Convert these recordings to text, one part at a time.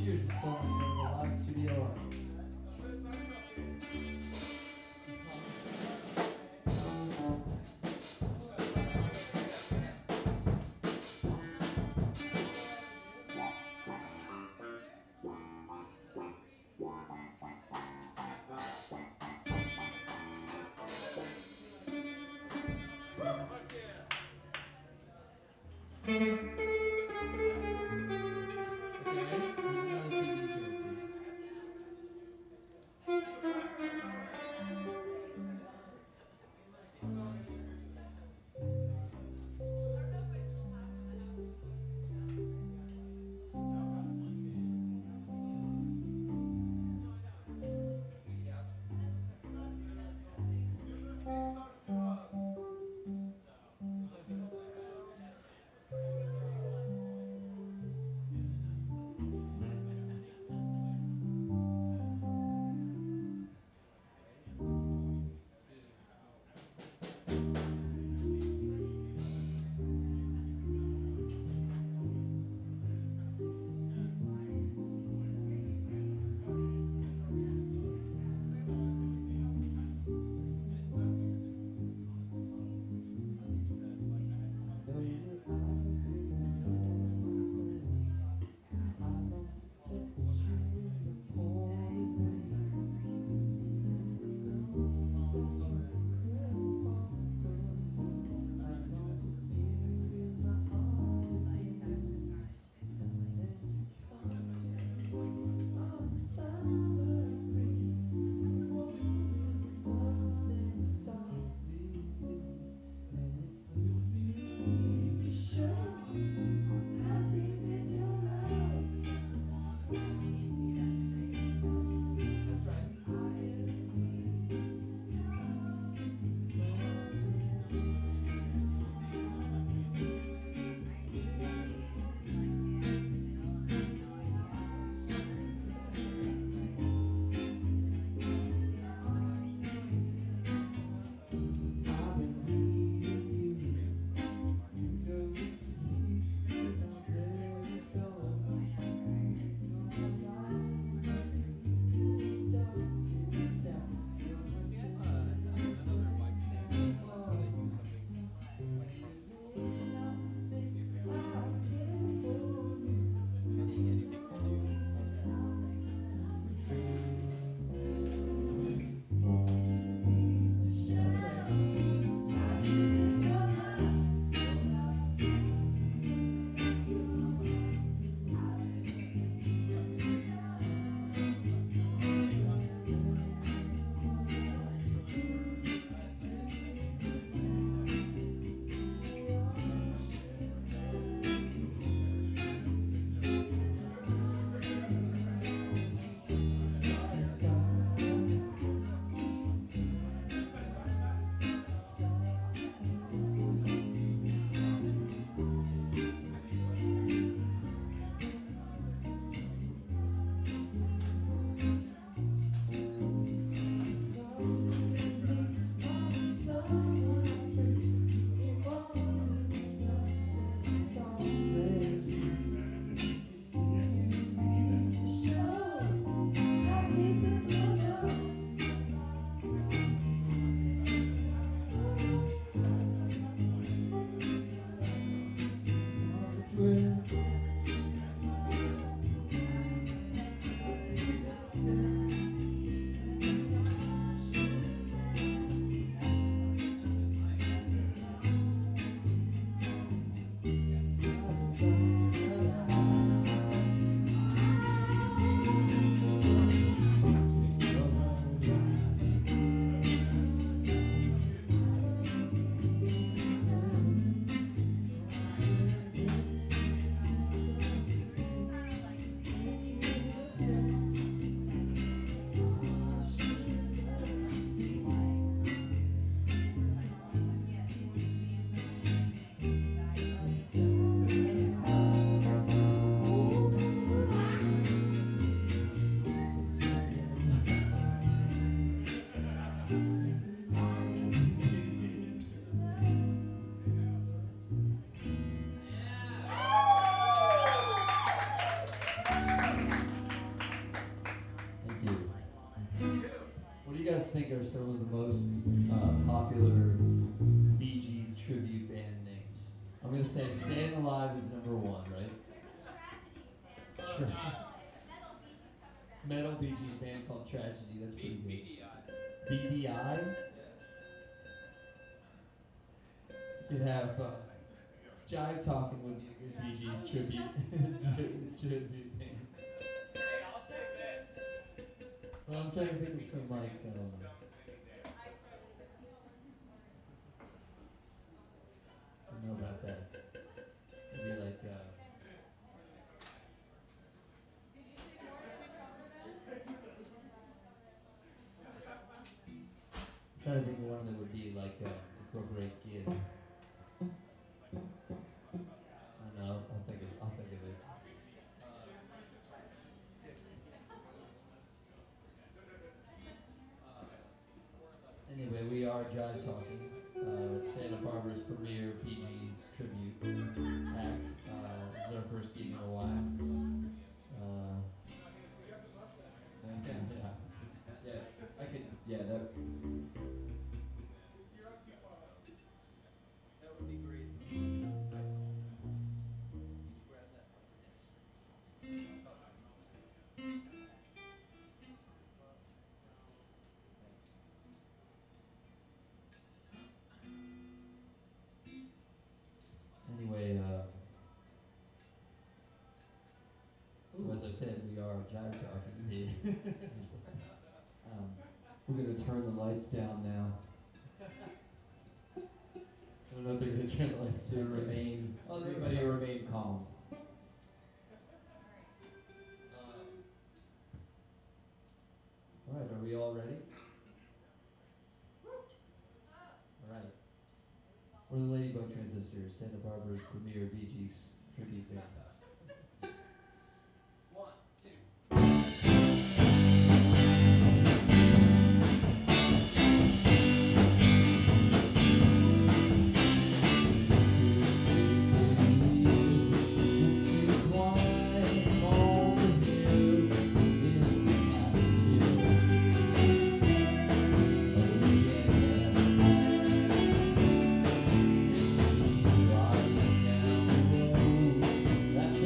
Cheers is calling from the live studio audience. think are some of the most popular Bee Gees tribute band names? I'm gonna say "Staying Alive" is number one, right? Metal Bee Gees band called Tragedy. That's pretty good. BDI. You could have Jive Talking would be a good Bee Gees tribute tribute band. Well, I'm trying to think of some like. I don't know about that. Maybe like. I'm trying to think of one that would be like incorporate Gid. I don't know. I'll think of it. Anyway, we are Jive Talking, Santa Barbara's premier Bee Gees tribute act. This is our first gig in a while. That would be great. Anyway, so as I said, we are Jive Talking. We're gonna turn the lights down now. I don't know if they're going to turn the lights To remain, everybody remain calm. All right, are we all ready? All right. We're the Ladybug Transistors, Santa Barbara's premier Bee Gees tribute band. That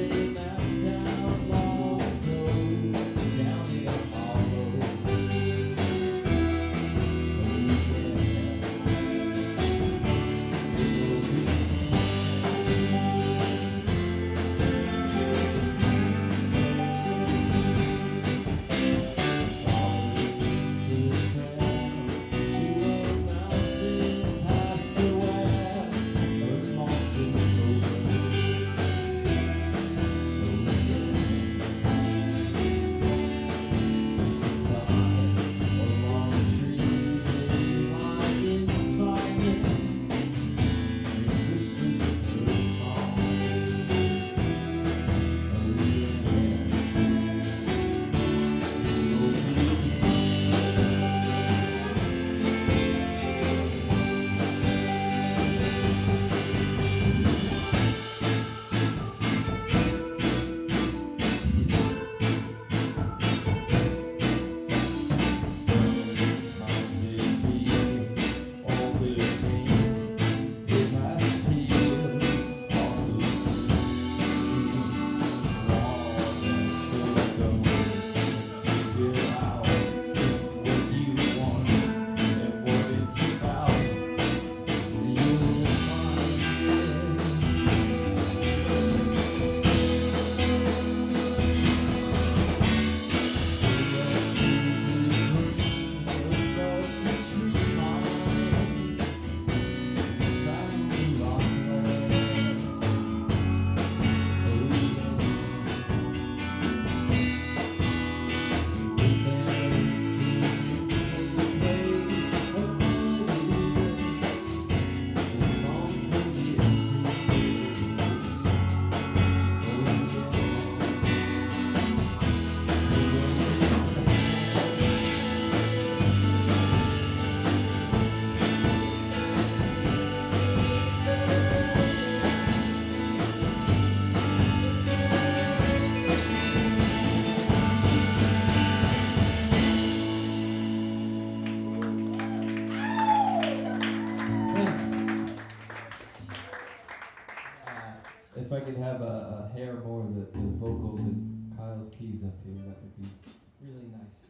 I could have a hair more of the vocals and Kyle's keys up here, that would be really nice.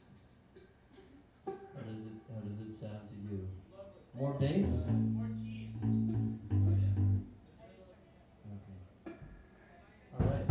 How does it sound to you? More bass? All right.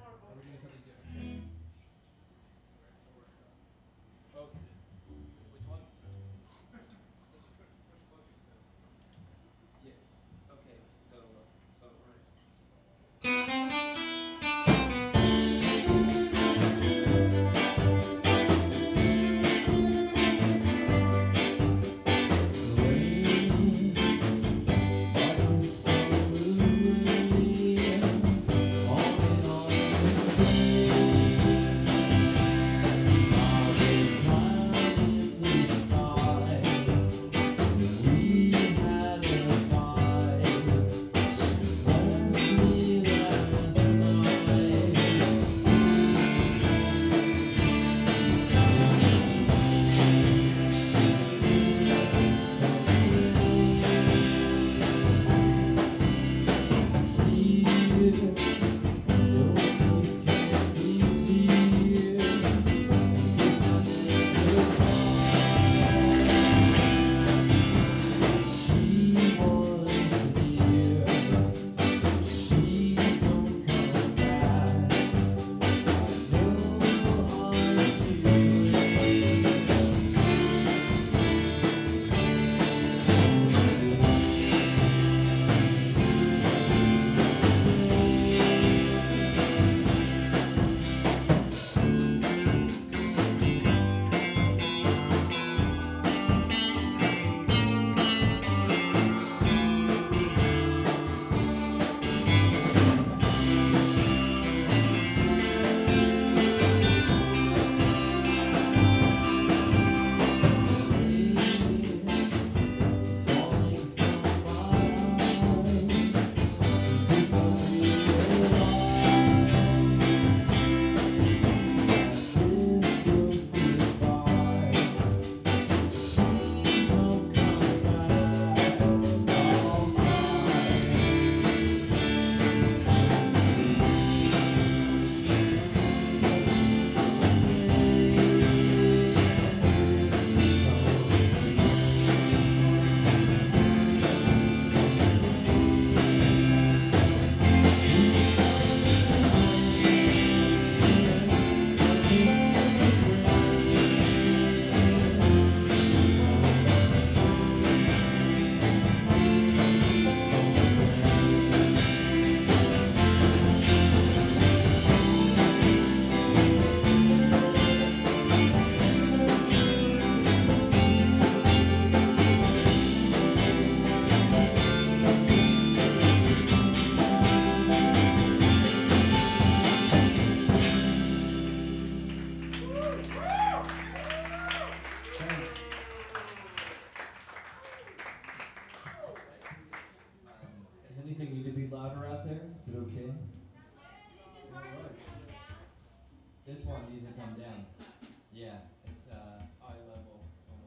This one needs to come down. Yeah, it's eye level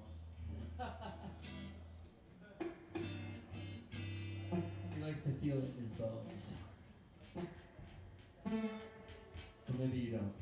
almost. He likes to feel it in his bones. But maybe you don't.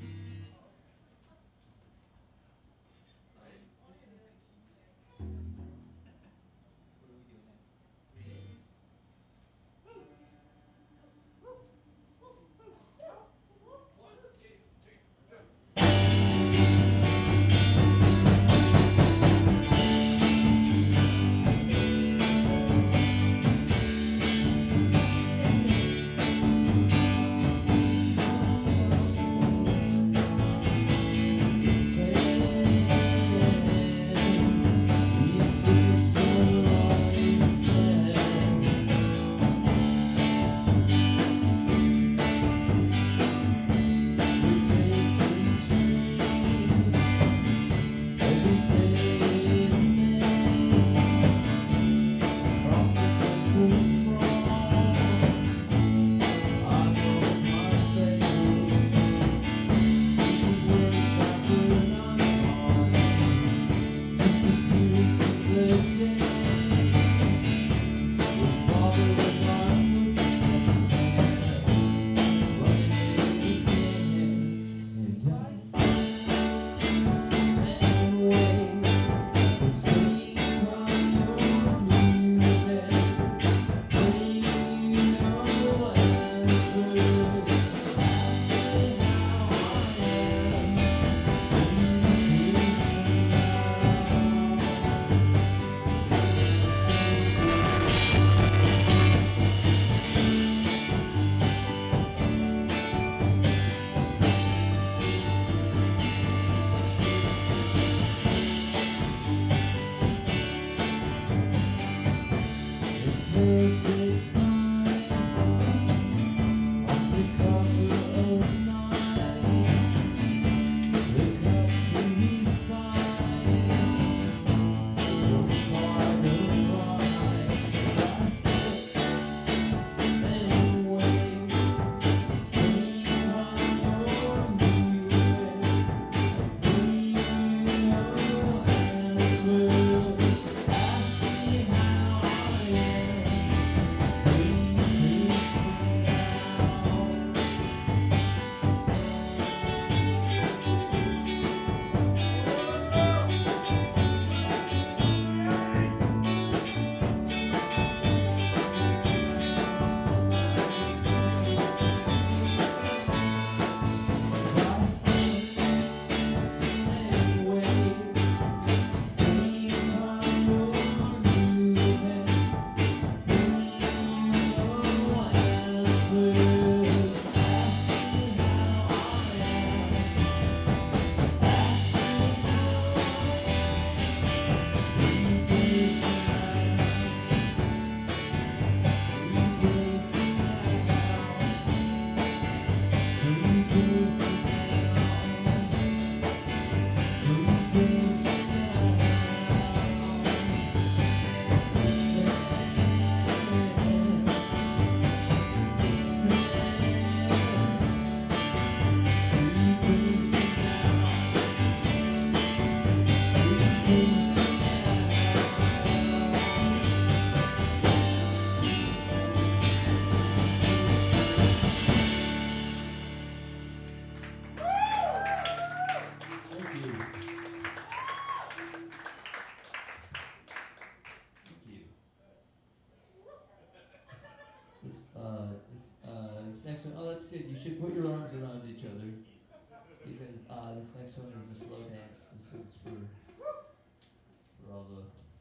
should put your arms around each other because this next one is a slow dance. This one's for all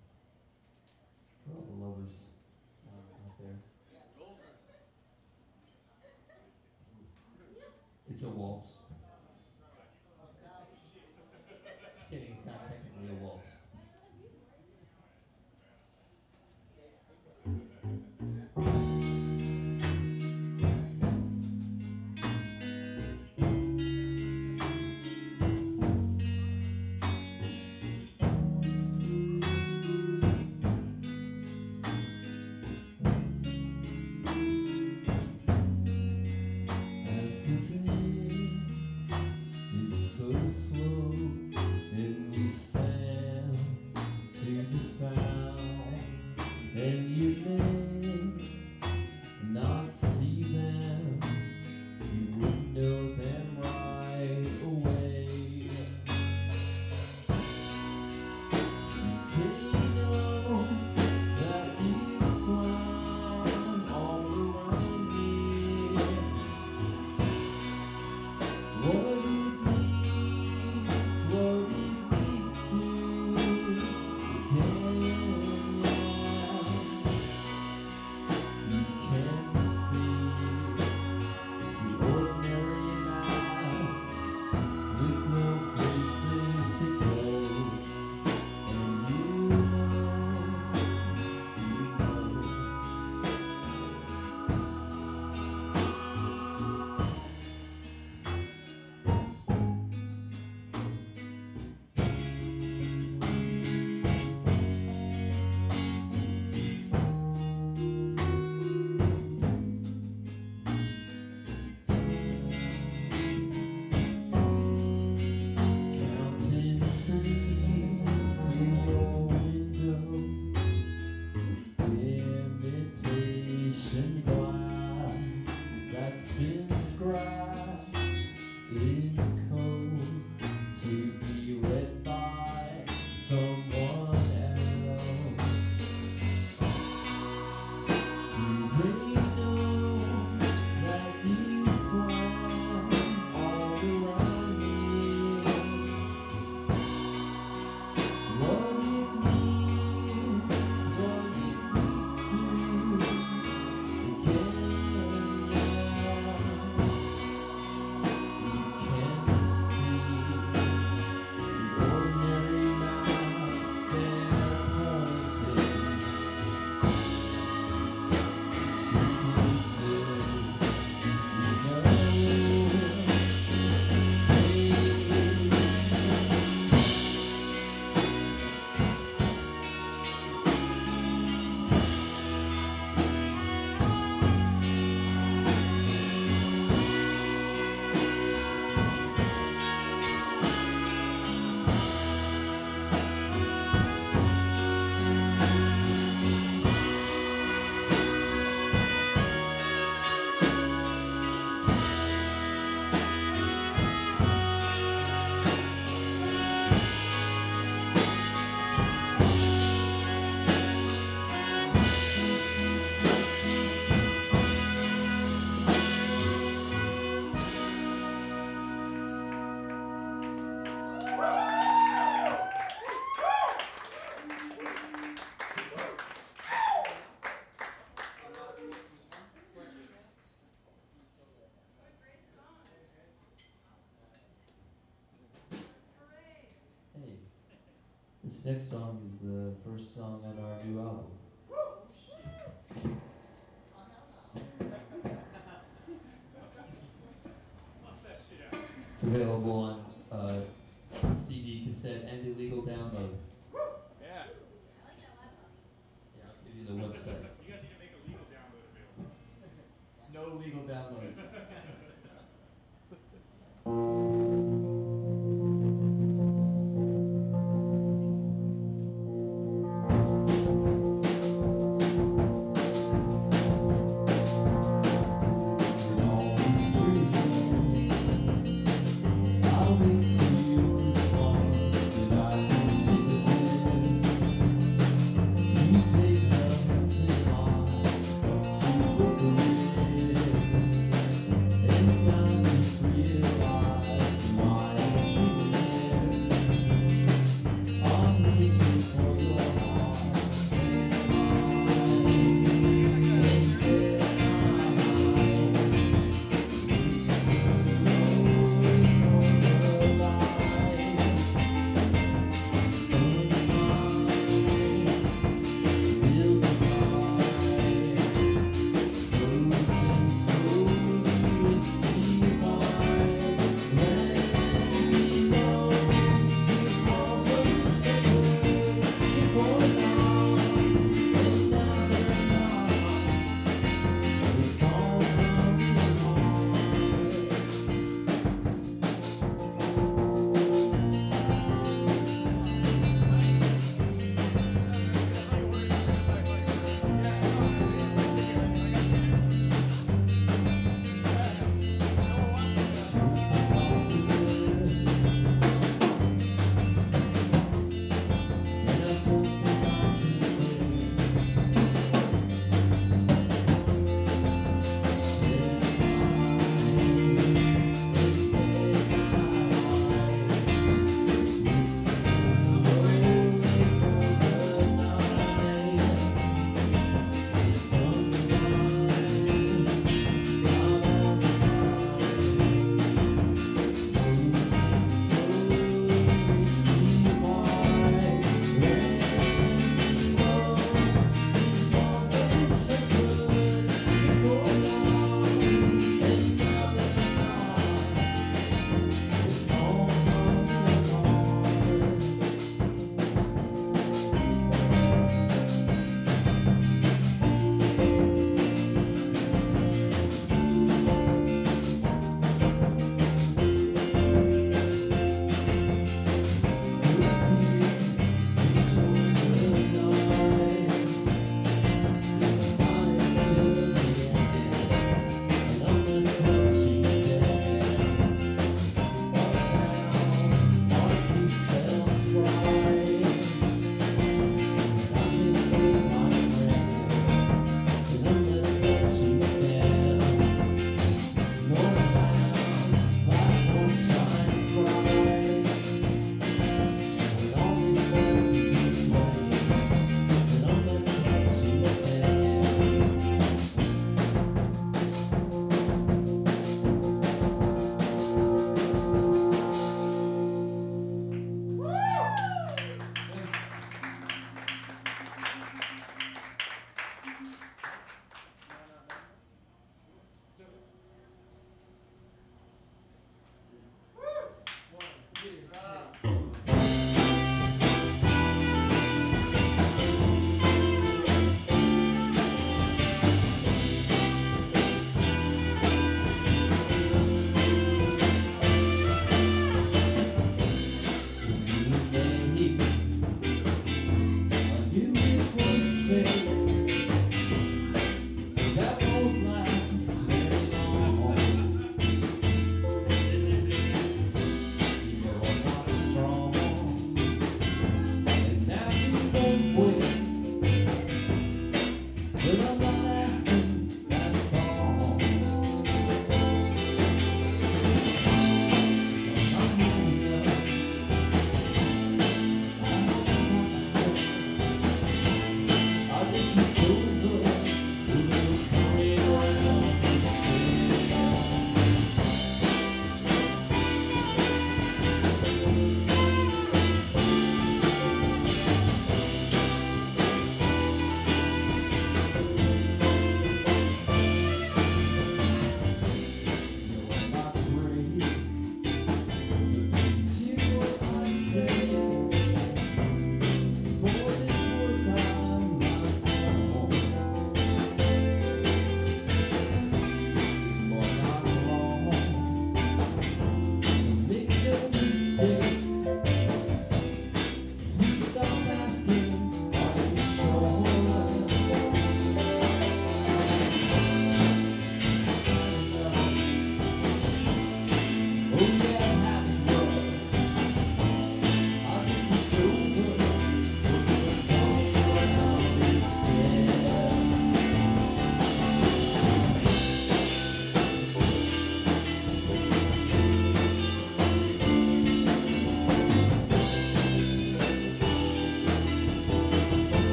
the lovers out there. It's a waltz. Just kidding, it's not technically a waltz. This next song is the first song on our new album. It's available on CD, cassette, and illegal download. Yeah. Yeah, I'll give you the website. You guys need to make a legal download available. No legal downloads.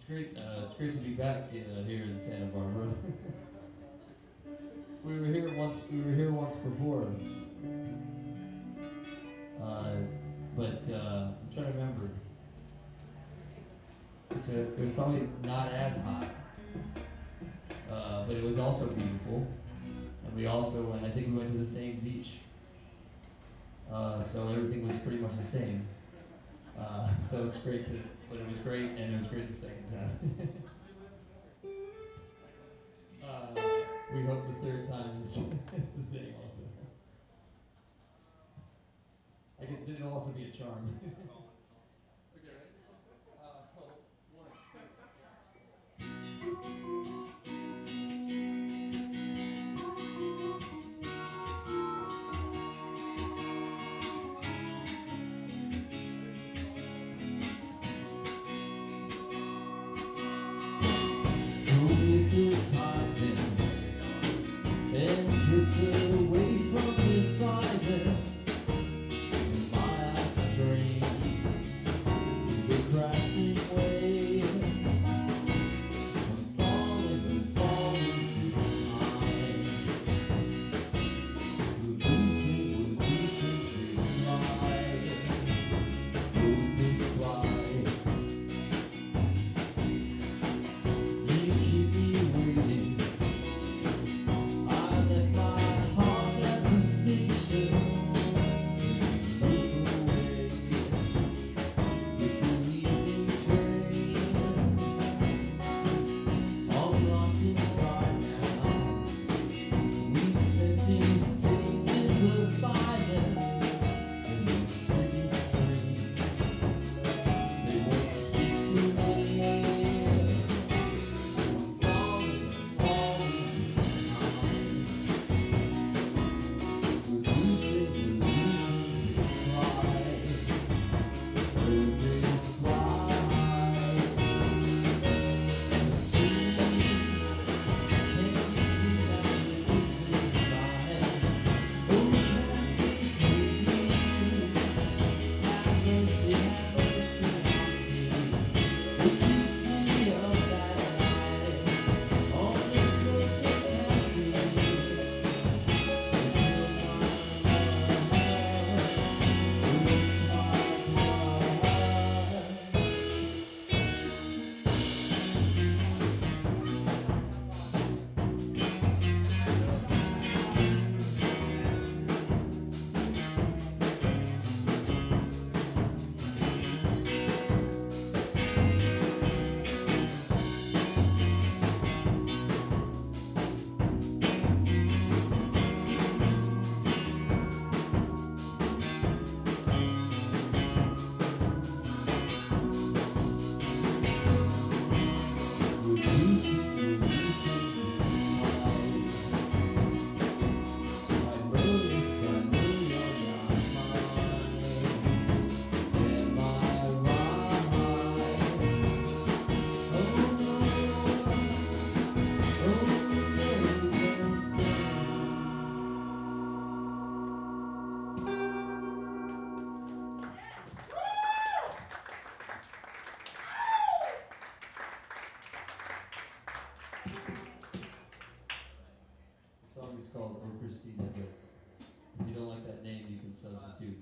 It's great to be back here in Santa Barbara. We were here once before. But I'm trying to remember. So it was probably not as hot, but it was also beautiful. And we also went. I think we went to the same beach. So everything was pretty much the same. So it's great to. But it was great, and it was great the second time. We hope the third time is the same also. I guess it'll also be a charm. Okay, right? One, your time and drifted away from your side then. My eyes strain through the crashing waves. I'm falling this time. We're losing this slide. Move this slide. You keep me waiting. I left my heart at the station. Move away with the leaving train. I'm locked inside now. We spent these days in the violence in the city streets. They won't speak to me. The song is called Oh Christina, but if you don't like that name, you can substitute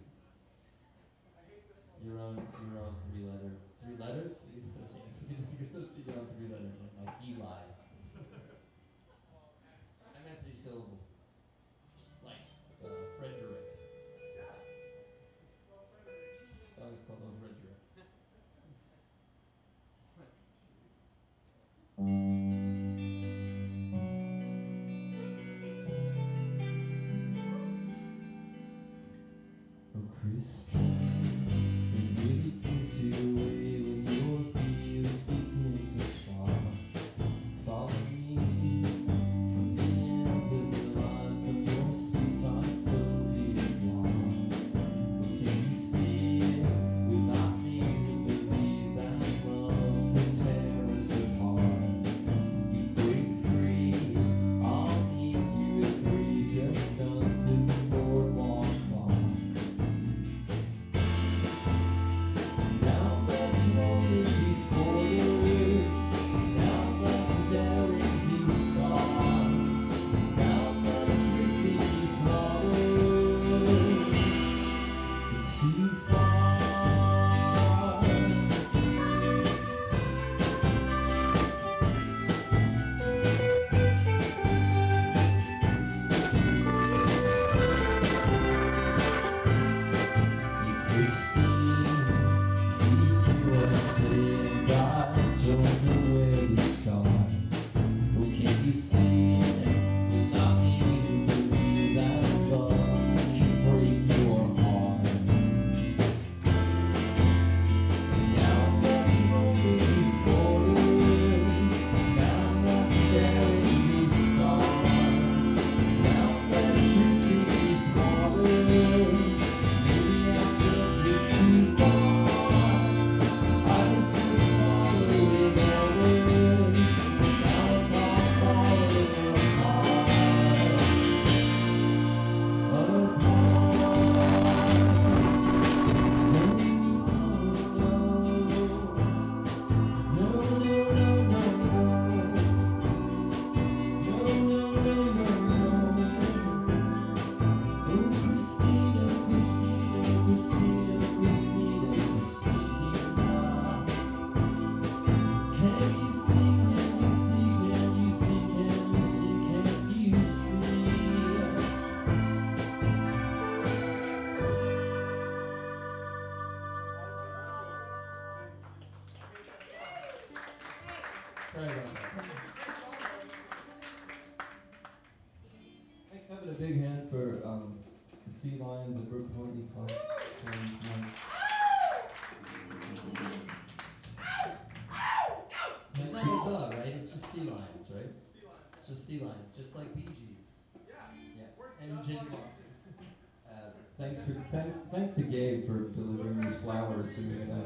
your own three-letter name. You can substitute your own three-letter name, like Eli. I meant three-syllable, like Frederick. The song is called Oh Frederick. Oh, Christine, it really pulls you away when you're here speaking to swap. Follow me from the end of the line, from your seaside Soviet yacht. But can you see it was not made to believe that love would tear us apart? You break free, I'll meet you at 3 just under the boardwalk clock. Thanks. Having a big hand for the Sea Lions at Brook Hornby Club. There's Thanks no for, the, right? It's just sea lions, right? Sea lions. It's just sea lions, just like Bee Gees Yeah. yeah. We're and just gin like blossoms. Thanks to Gabe for delivering these flowers to me tonight.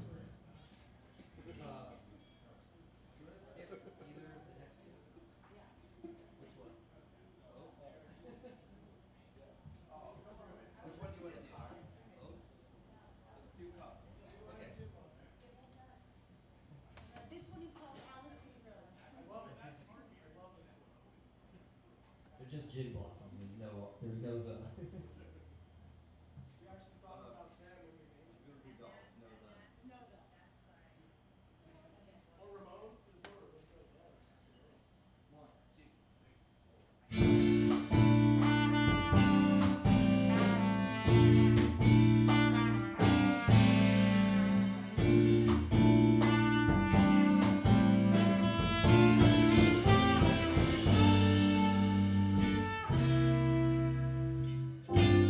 Do you want to skip either of the next two? Which one? Both? Which one do you want to do? Both? Let's do cup. Okay. This one is called Allison Rose. They're just gin blossoms. There's no the. We actually thought about them when we made it. Voodoo dolls, no the. No, no. Or Ramones. There's no Ramones. One, two. Thank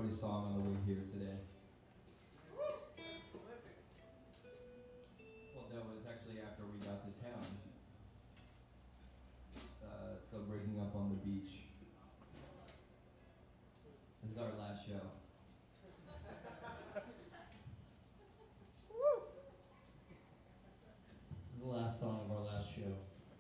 wrote a song on the way here today. That's prolific. Well, no, it's actually after we got to town. It's called Breaking Up on the Beach. This is our last show. This is the last song of our last show.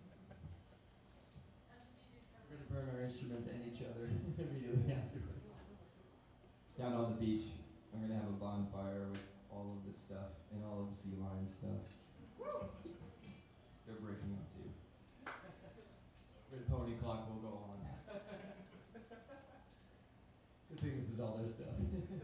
We're gonna burn our instruments and each other immediately afterward. Down on the beach, I'm gonna have a bonfire with all of this stuff and all of the sea lion stuff. They're breaking up too. Red Pony Clock will go on. Good thing this is all their stuff.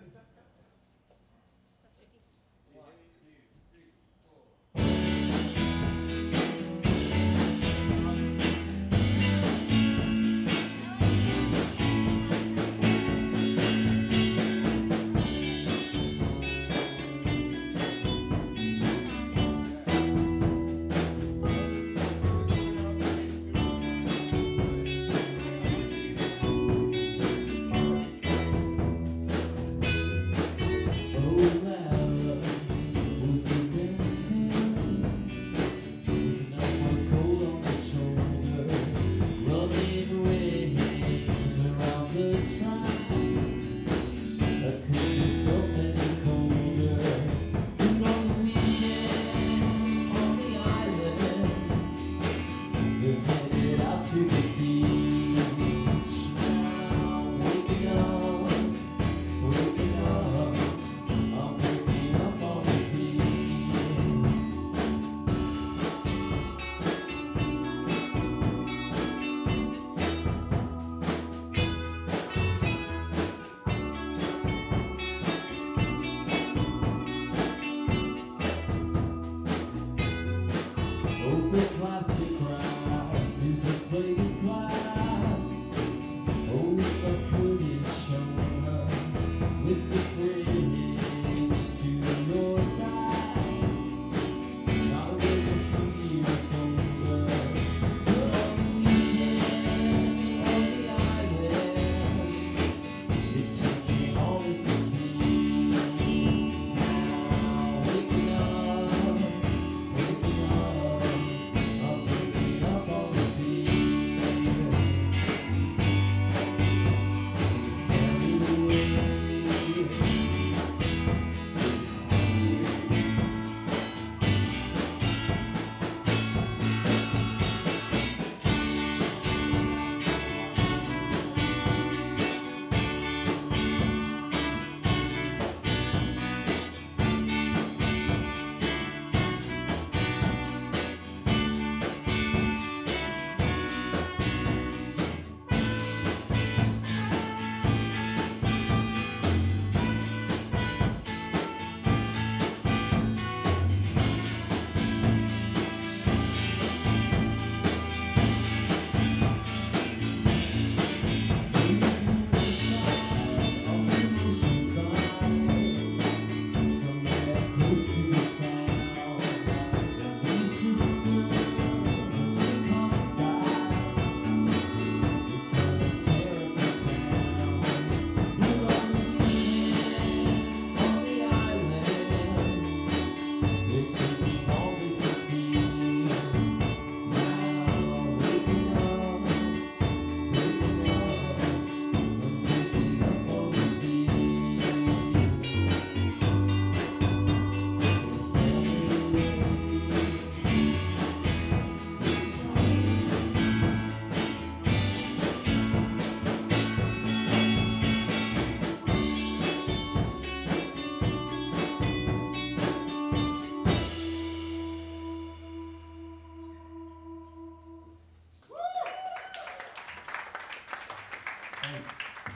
Thanks.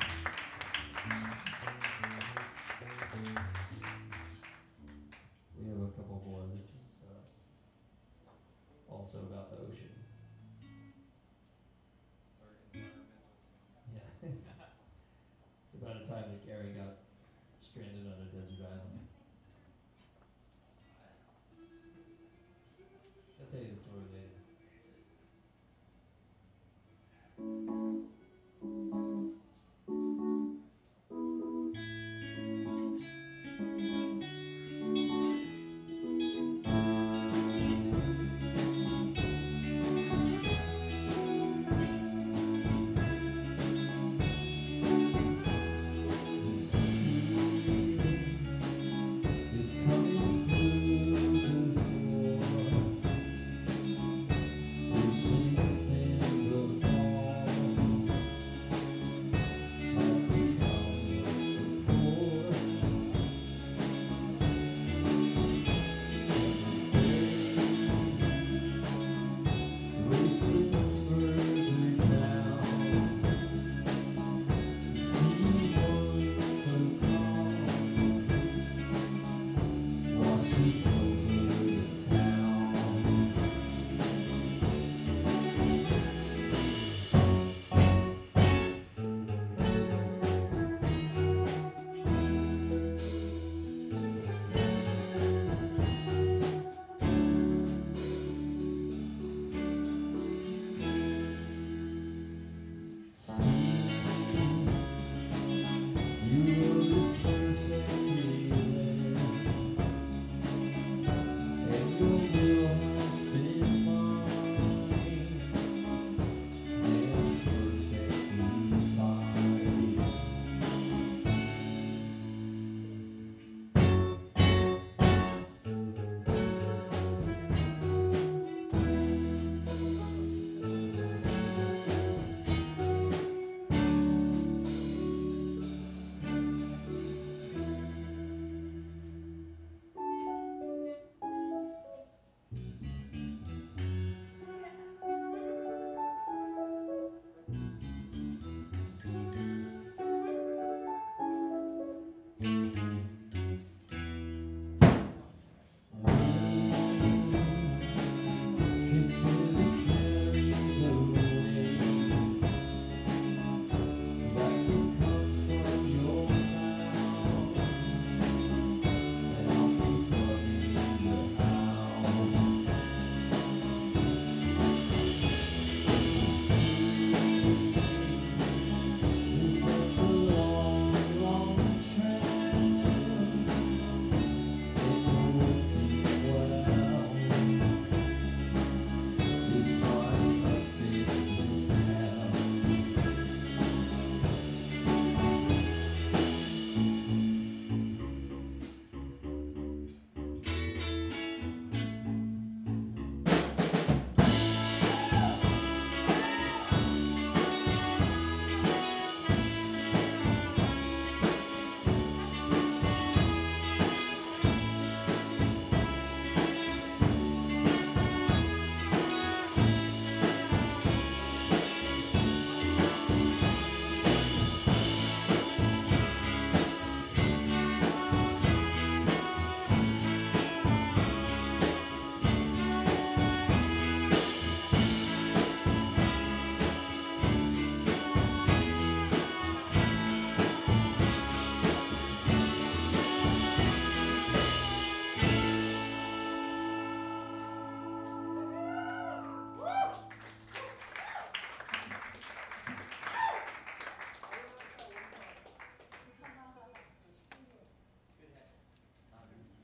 We have a couple more. This is also about the ocean. Yeah, it's about a time that Gary got stranded on a desert island. I'll tell you the story later.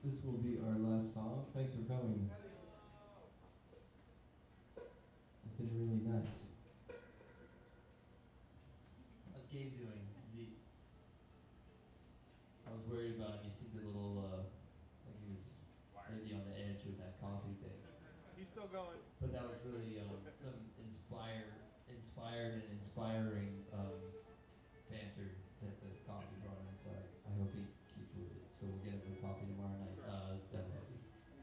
This will be our last song. Thanks for coming. It's been really nice. How's Gabe doing? Is he? I was worried about him. He seemed a little like he was maybe on the edge with that coffee thing. He's still going. But that was really some inspired and inspiring banter that the coffee brought in. So I hope he keeps with it. So we'll get him a coffee tomorrow night. Definitely.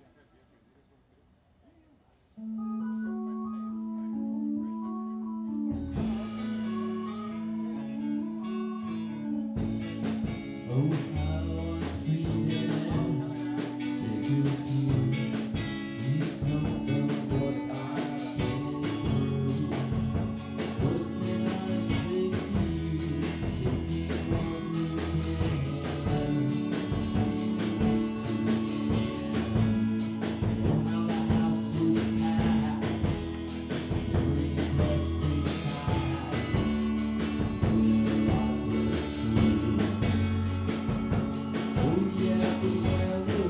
Oh, how I pleaded and begged you. You don't know what I've been through. What can I say to you? Taking what you can, staying away till the end. Oh, how the house is packed, memories that seem tight. When your life was true. Oh yeah, we never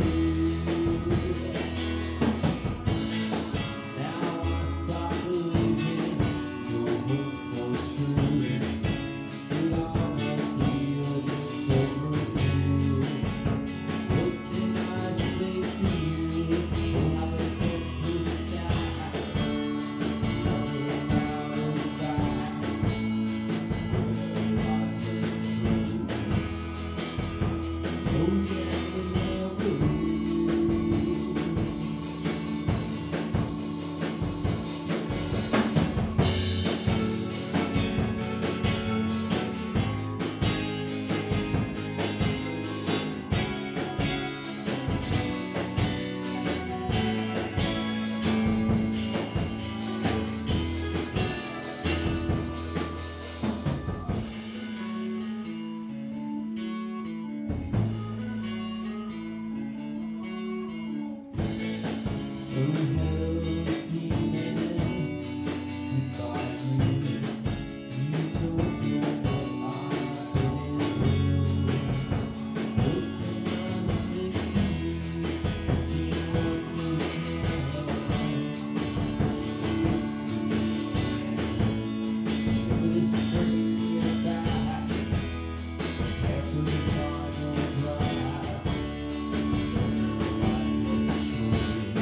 now I stop believing your hope for true. We all feel it's overdue. What can I say to you? Oh, how to touch the sky. Nothing out of fact. When life is through. Oh yeah, we never So hello demons, goodbye you. You don't know what I've been through. What can I say to you? Taking what you can, staying to the end. Put it straight in your back, careful the fire don't dry. When life is true.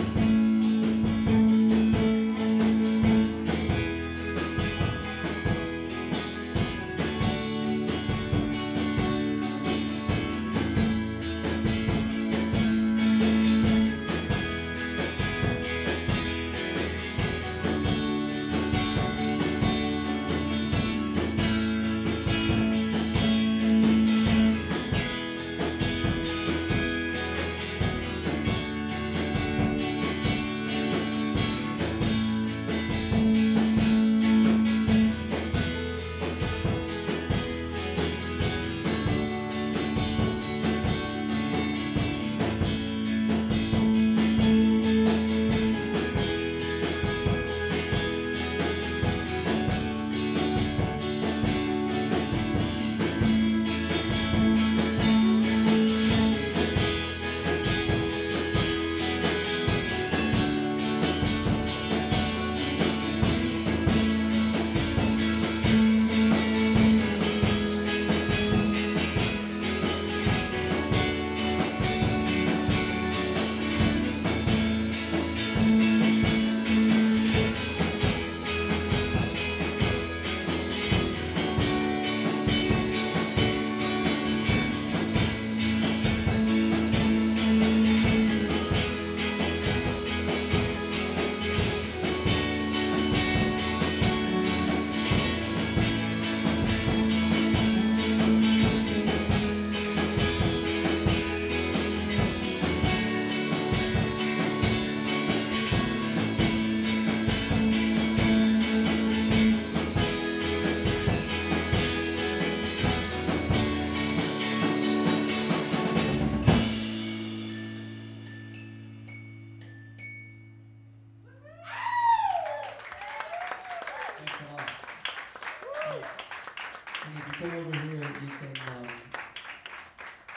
Thanks a lot. Thanks. And if you come over here, you can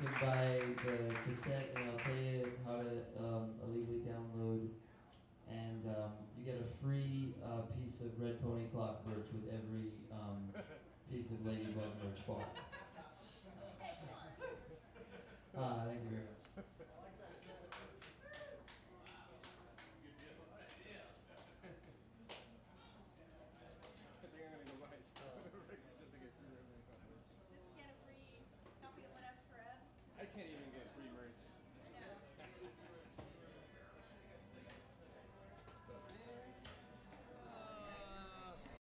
can buy the cassette, and I'll tell you how to illegally download. And you get a free piece of Red Pony Clock merch with every piece of Ladybug merch bought.